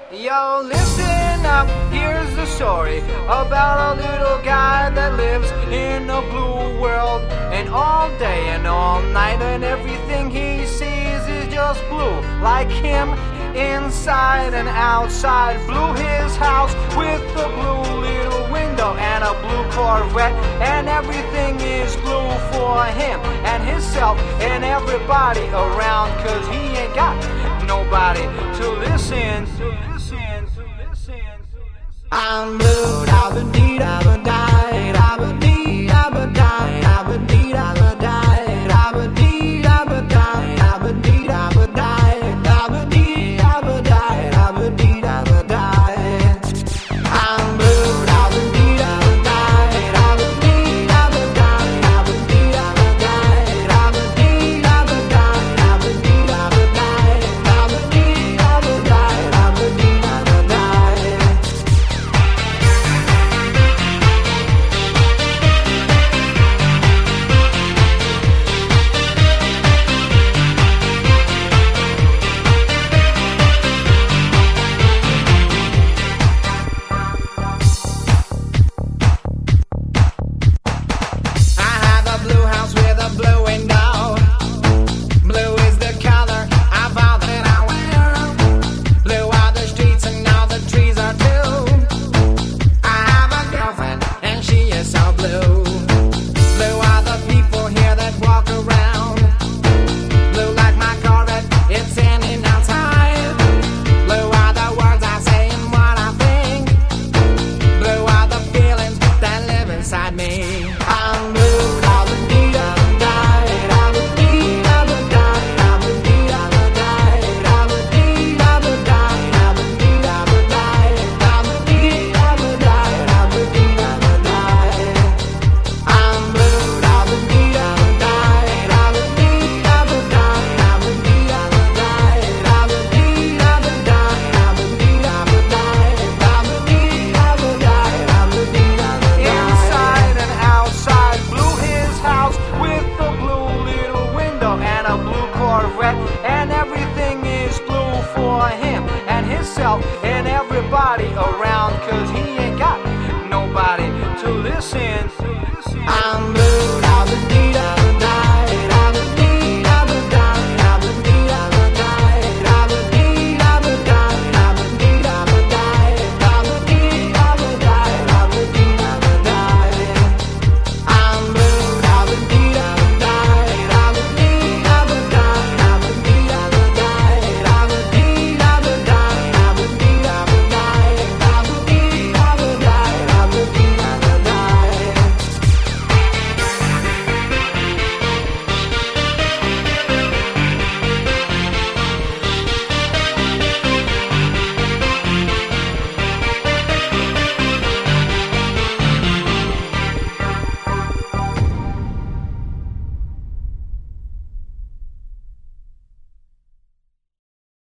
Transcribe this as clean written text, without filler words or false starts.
Yo, listen up, here's the story about a little guy that lives in a blue world. And all day and all night and everything he sees is just blue. Like him, inside and outside. Blue his house with a blue little window and a blue Corvette. And everything is blue for him and himself and everybody around. Cause he ain't got nobody to listen. I'm blue, da-ba-dee, da-ba-die, da-ba-dee, da-ba-die, da-ba-dee, da-ba-die, da-ba-dee, da-ba-die, da-ba-dee, da-ba-die, da-ba-dee, da-ba-die, da-ba-dee, da-ba-die. I'm blue, da-ba-dee, da-ba-die, da-ba-dee, da-ba-die, da-ba-dee, da-ba-die, da-ba-dee, da-ba-die, da-ba-dee, da-ba-die, da-ba-dee, da-ba-die, da-ba-dee, da-ba-die. And everything is blue for him and himself and everybody